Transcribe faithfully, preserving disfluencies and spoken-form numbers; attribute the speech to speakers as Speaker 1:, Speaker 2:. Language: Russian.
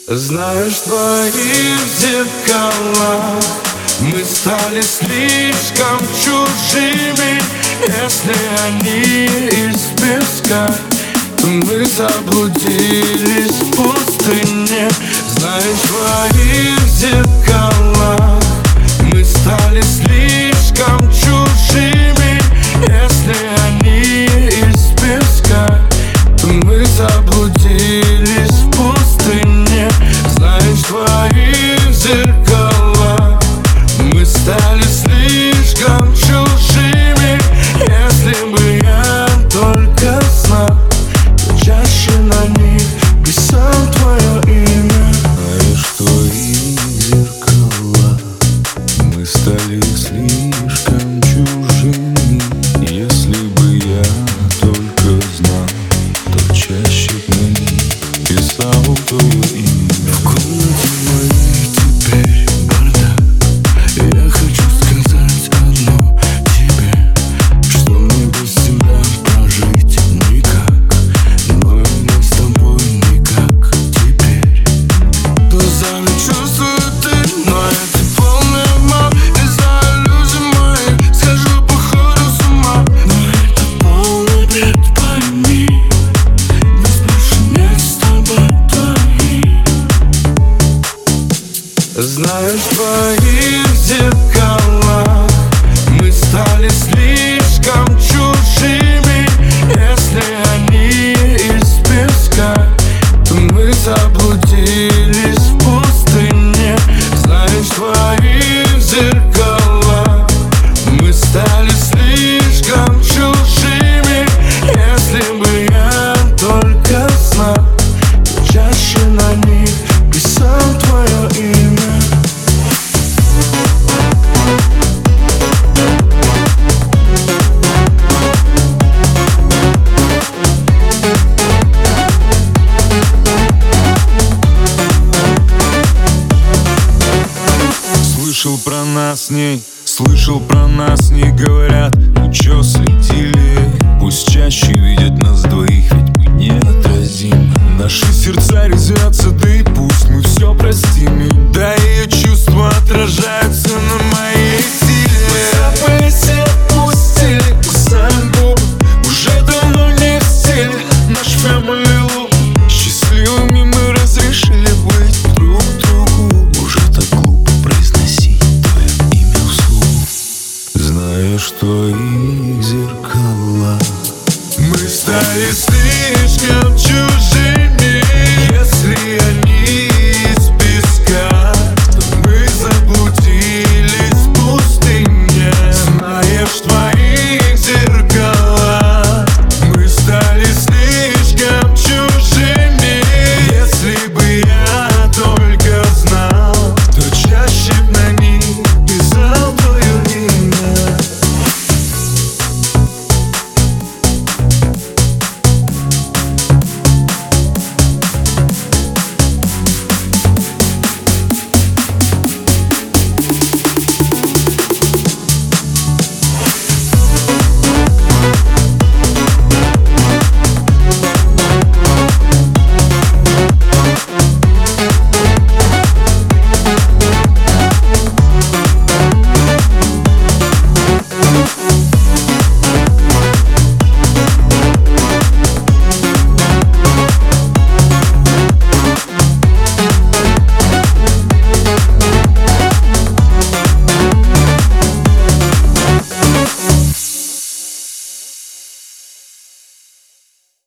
Speaker 1: Знаешь, в твоих зеркалах мы стали слишком чужими. Если они из песка, то мы заблудились в пустыне. Знаешь, в твоих зеркалах мы стали слишком чужими. Если они из песка, то мы заблудились в пустыне. Знаешь, в твоих зеркалах мы стали слишком чужими. Если бы я только знал, то чаще на них писал твое имя.
Speaker 2: Знаешь, в твоих зеркалах мы стали слишком чужими. Если бы я только знал, то чаще на них писал твое имя.
Speaker 1: В комнате моей теперь бардак. Я хочу сказать одно тебе, что мне без тебя прожить никак. Но и мы с тобой никак теперь. Глазами чувствую ты, но это полный обман. Из-за иллюзий моих схожу походу с ума. Но это полный бред, пойми. Нас больше нет с тобой двоих. Знаешь, в твоих зеркалах мы стали слишком чужими. Если они из песка, то мы заблудились в пустыне. Знаешь, в твоих зеркалах мы стали слишком чужими. Если бы я только знал, то чаще на них писал твое имя.
Speaker 2: Слышал про нас с ней, слышал про нас с ней говорят. Ну чё следили? Пусть чаще видят нас двоих, ведь мы неотразимы. Наши сердца резвятся, да и пусть мы все простим. Да ее чувства отражаются на